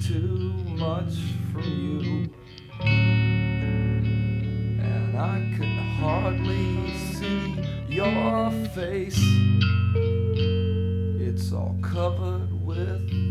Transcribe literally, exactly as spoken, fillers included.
too much from you, and I could hardly see your face. It's all covered with